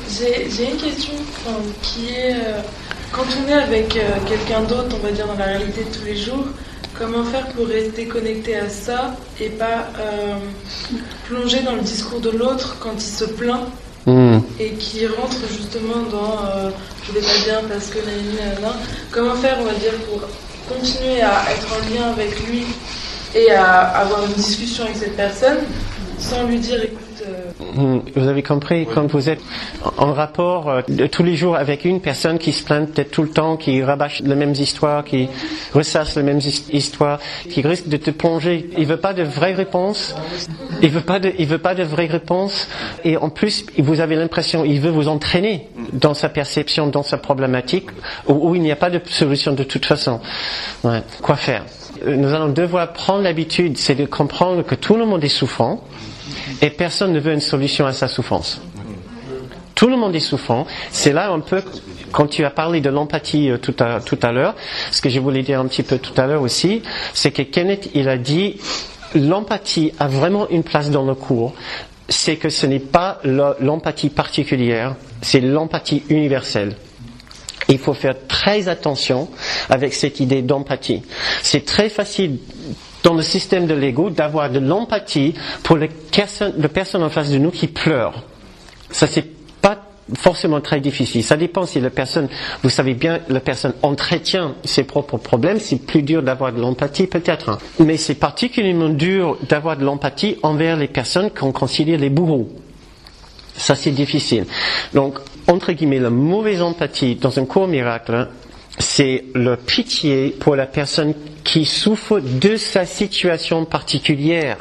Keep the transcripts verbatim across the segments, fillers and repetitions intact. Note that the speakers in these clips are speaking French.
J'ai, j'ai une question enfin, qui est, euh, quand on est avec euh, quelqu'un d'autre, on va dire dans la réalité de tous les jours, comment faire pour rester connecté à ça et pas euh, plonger dans le discours de l'autre quand il se plaint mmh. et qui rentre justement dans euh, je vais pas bien parce que nanani, nanana. Comment faire, on va dire, pour continuer à être en lien avec lui et à avoir une discussion avec cette personne sans lui dire écoute. Euh... Vous avez compris, oui. Quand vous êtes en rapport euh, de, tous les jours avec une personne qui se plaint peut-être tout le temps, qui rabâche les mêmes histoires, qui ressasse les mêmes histoires, qui risque de te plonger. Il veut pas de vraies réponses. Il veut pas de, il veut pas de vraies réponses. Et en plus, vous avez l'impression, il veut vous entraîner dans sa perception, dans sa problématique, où, où il n'y a pas de solution de toute façon. Ouais. Quoi faire? Nous allons devoir prendre l'habitude, c'est de comprendre que tout le monde est souffrant. Et personne ne veut une solution à sa souffrance. Tout le monde est souffrant. C'est là un peu, quand tu as parlé de l'empathie euh, tout à, tout à l'heure, ce que je voulais dire un petit peu tout à l'heure aussi, c'est que Kenneth, il a dit, l'empathie a vraiment une place dans le cours. C'est que ce n'est pas l'empathie particulière, c'est l'empathie universelle. Il faut faire très attention avec cette idée d'empathie. C'est très facile dans le système de l'ego d'avoir de l'empathie pour les personnes, les personnes en face de nous qui pleurent. Ça, c'est pas forcément très difficile. Ça dépend si la personne, vous savez bien, la personne entretient ses propres problèmes, c'est plus dur d'avoir de l'empathie peut-être. Mais c'est particulièrement dur d'avoir de l'empathie envers les personnes qu'on considère les bourreaux. Ça, c'est difficile. Donc, entre guillemets, la mauvaise empathie dans un cours miracle, c'est la pitié pour la personne qui souffre de sa situation particulière.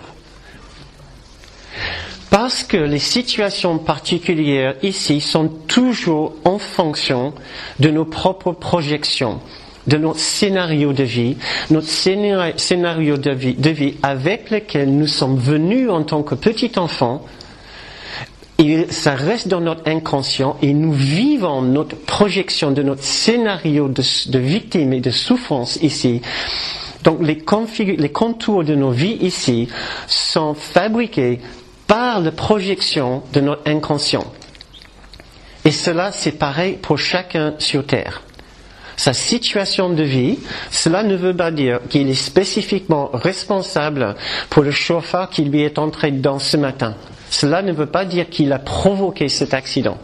Parce que les situations particulières ici sont toujours en fonction de nos propres projections, de notre scénario de vie, notre scénario de vie, de vie avec lequel nous sommes venus en tant que petits enfants. Et ça reste dans notre inconscient et nous vivons notre projection de notre scénario de, de victime et de souffrance ici. Donc les, configu- les contours de nos vies ici sont fabriqués par la projection de notre inconscient. Et cela, c'est pareil pour chacun sur Terre. Sa situation de vie, cela ne veut pas dire qu'il est spécifiquement responsable pour le chauffeur qui lui est entré dedans ce matin. Cela ne veut pas dire qu'il a provoqué cet accident.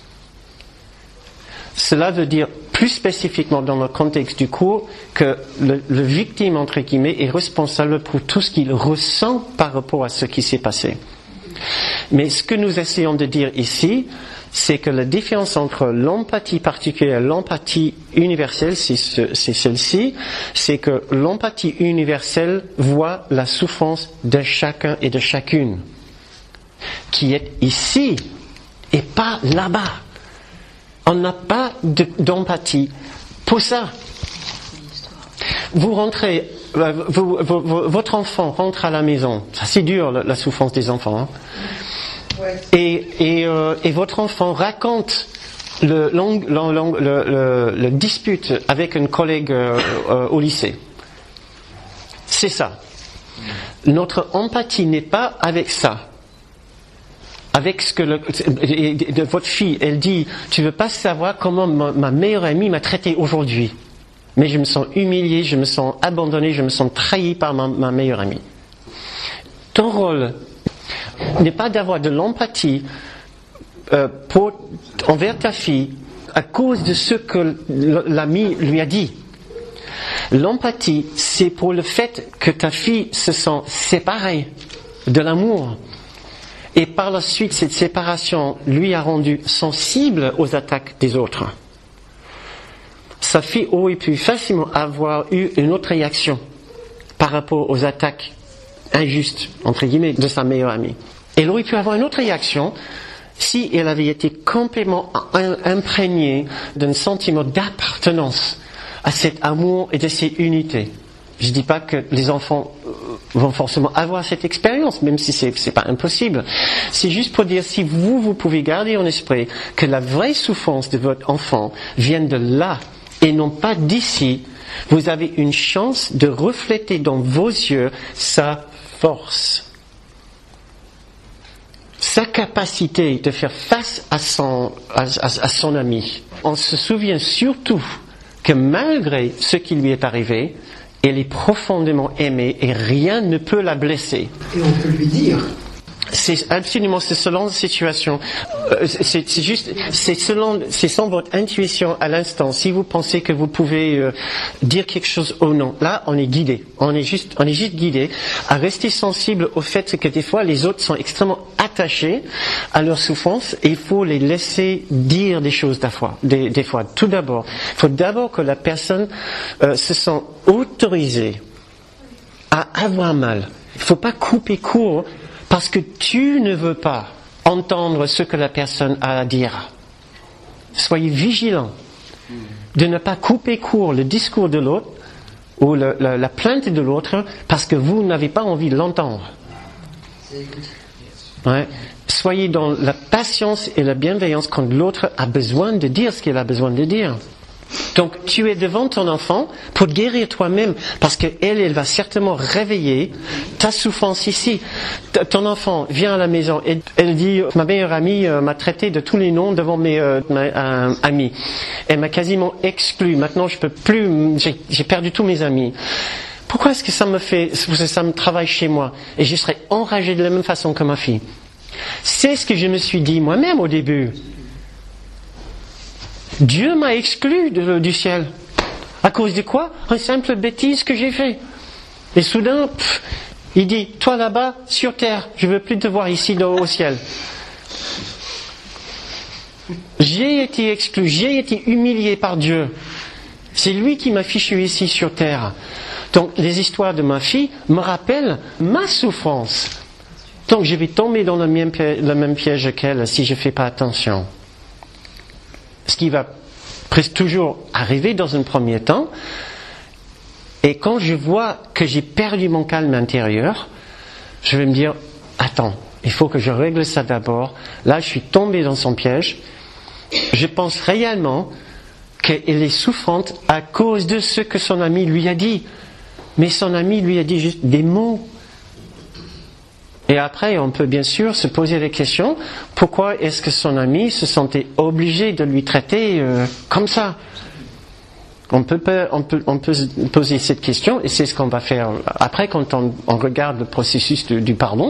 Cela veut dire plus spécifiquement dans le contexte du cours que le, le victime, entre guillemets, est responsable pour tout ce qu'il ressent par rapport à ce qui s'est passé. Mais ce que nous essayons de dire ici, c'est que la différence entre l'empathie particulière et l'empathie universelle, c'est, ce, c'est celle-ci, c'est que l'empathie universelle voit la souffrance de chacun et de chacune, qui est ici et pas là-bas. On n'a pas de, d'empathie pour ça. Vous rentrez, vous, vous, vous, votre enfant rentre à la maison. Ça, c'est dur, la, la souffrance des enfants. Hein. Ouais. Et, et, euh, et votre enfant raconte le, long, long, long, le, le, le dispute avec un collègue euh, euh, au lycée. C'est ça. Notre empathie n'est pas avec ça. Avec ce que le, de, de votre fille, elle dit, tu veux pas savoir comment ma, ma meilleure amie m'a traité aujourd'hui. Mais je me sens humilié, je me sens abandonné, je me sens trahi par ma, ma meilleure amie. Ton rôle n'est pas d'avoir de l'empathie euh, pour, envers ta fille à cause de ce que l'ami lui a dit. L'empathie, c'est pour le fait que ta fille se sent séparée de l'amour. Et par la suite, cette séparation lui a rendu sensible aux attaques des autres. Sa fille aurait pu facilement avoir eu une autre réaction par rapport aux attaques injustes, entre guillemets, de sa meilleure amie. Elle aurait pu avoir une autre réaction si elle avait été complètement imprégnée d'un sentiment d'appartenance à cet amour et de cette unité. Je ne dis pas que les enfants vont forcément avoir cette expérience, même si c'est, c'est pas impossible. C'est juste pour dire, si vous, vous pouvez garder en esprit que la vraie souffrance de votre enfant vient de là et non pas d'ici, vous avez une chance de refléter dans vos yeux sa force. sa capacité de faire face à son, à, à, à son ami. On se souvient surtout que malgré ce qui lui est arrivé, elle est profondément aimée et rien ne peut la blesser. Et on peut lui dire. C'est absolument, c'est selon la situation. Euh, c'est, c'est juste, c'est selon, c'est sans votre intuition à l'instant. Si vous pensez que vous pouvez euh, dire quelque chose ou non, là, on est guidé. On est juste, on est juste guidé à rester sensible au fait que des fois les autres sont extrêmement attachés à leur souffrance et il faut les laisser dire des choses des fois. Des, des fois, tout d'abord, il faut d'abord que la personne euh, se sente autorisée à avoir mal. Il ne faut pas couper court. Parce que tu ne veux pas entendre ce que la personne a à dire. Soyez vigilants de ne pas couper court le discours de l'autre ou le, la, la plainte de l'autre parce que vous n'avez pas envie de l'entendre. Ouais. Soyez dans la patience et la bienveillance quand l'autre a besoin de dire ce qu'il a besoin de dire. Donc tu es devant ton enfant pour te guérir toi-même parce qu'elle, elle va certainement réveiller ta souffrance ici. T- ton enfant vient à la maison et elle dit ma meilleure amie euh, m'a traité de tous les noms devant mes euh, ma, euh, amis. Elle m'a quasiment exclu. Maintenant je peux plus. J'ai, j'ai perdu tous mes amis. Pourquoi est-ce que ça me fait ça me travaille chez moi et je serai enragé de la même façon que ma fille. C'est ce que je me suis dit moi-même au début. Dieu m'a exclu de, du ciel. À cause de quoi? Une simple bêtise que j'ai fait. Et soudain, pff, il dit, toi là-bas, sur terre, je ne veux plus te voir ici dans, au ciel. J'ai été exclu, j'ai été humilié par Dieu. C'est lui qui m'a fichu ici sur terre. Donc les histoires de ma fille me rappellent ma souffrance. Donc je vais tomber dans le même piège, le même piège qu'elle si je ne fais pas attention. Ce qui va presque toujours arriver dans un premier temps. Et quand je vois que j'ai perdu mon calme intérieur, je vais me dire, attends, il faut que je règle ça d'abord. Là, je suis tombé dans son piège. Je pense réellement qu'elle est souffrante à cause de ce que son ami lui a dit. Mais son ami lui a dit juste des mots. Et après, on peut bien sûr se poser la question, pourquoi est-ce que son ami se sentait obligé de lui traiter euh, comme ça? On peut, on, peut, on peut poser cette question, et c'est ce qu'on va faire après quand on, on regarde le processus de, du pardon.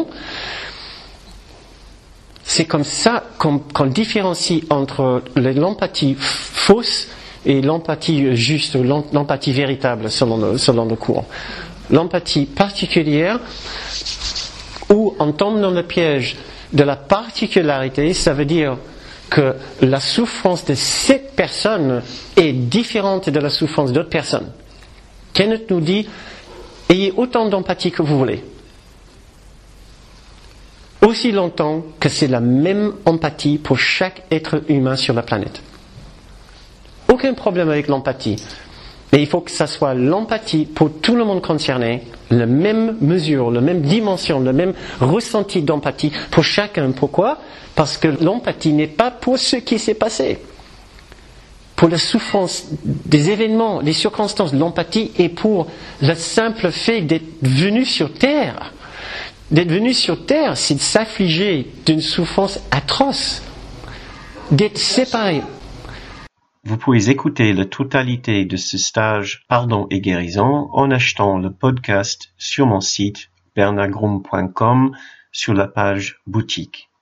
C'est comme ça qu'on, qu'on différencie entre l'empathie fausse et l'empathie juste, ou l'empathie véritable selon le, selon le cours. L'empathie particulière, où on tombe dans le piège de la particularité, ça veut dire que la souffrance de cette personne est différente de la souffrance d'autres personnes. Kenneth nous dit, ayez autant d'empathie que vous voulez. Aussi longtemps que c'est la même empathie pour chaque être humain sur la planète. Aucun problème avec l'empathie. Mais il faut que ça soit l'empathie pour tout le monde concerné, la même mesure, la même dimension, le même ressenti d'empathie pour chacun. Pourquoi? Parce que l'empathie n'est pas pour ce qui s'est passé. Pour la souffrance des événements, des circonstances, l'empathie est pour le simple fait d'être venu sur Terre. D'être venu sur Terre, c'est de s'affliger d'une souffrance atroce, d'être séparé. Vous pouvez écouter la totalité de ce stage Pardon et guérison en achetant le podcast sur mon site bernardgroom point com sur la page boutique.